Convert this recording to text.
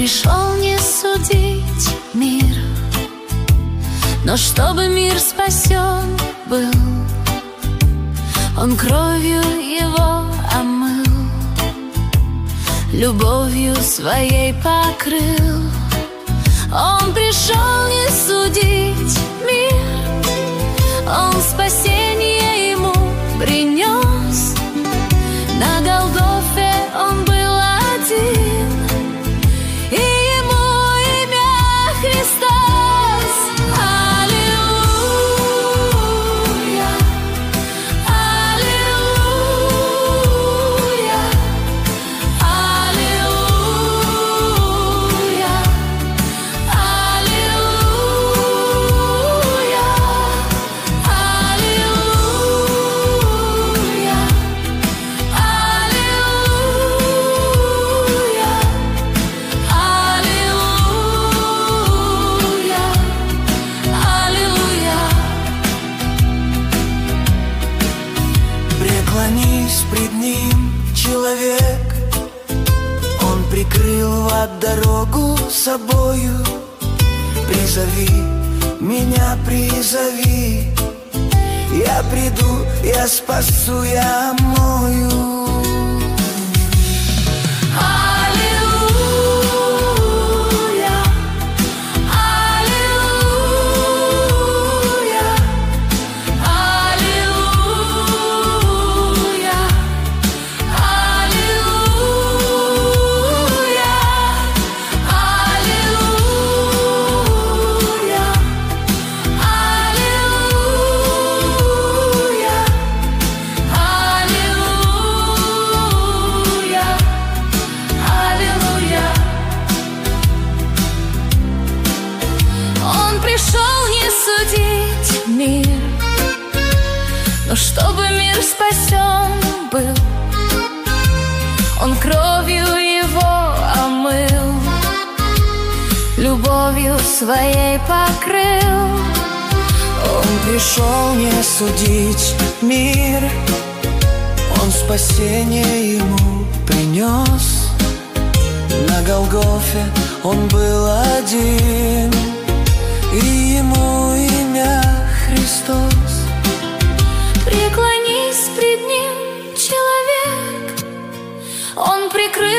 пришел не судить мир, но чтобы мир спасен был, Он кровью его омыл, любовью своей покрыл. Он пришел не судить мир, Он спасение ему принес. На Голгофе Он был один, и ему имя Христос. Аллилуйя, аллилуйя, аллилуйя, аллилуйя, аллилуйя, Преклонись пред Ним, человек, Он прикрыл в ад дорогу собою. Призови меня, призови, я приду, я спасу, я омою. аллилуйя, аллилуйя, аллилуйя, аллилуйя, аллилуйя, аллилуйя, аллилуйя. Он пришел не судить мир, но чтобы мир спасен был, Он кровью его омыл, любовью своей покрыл. Он пришел не судить мир, Он спасение ему принес. На Голгофе Он был один, и ему имя Христос. Преклонись пред Ним, человек, Он прикрыл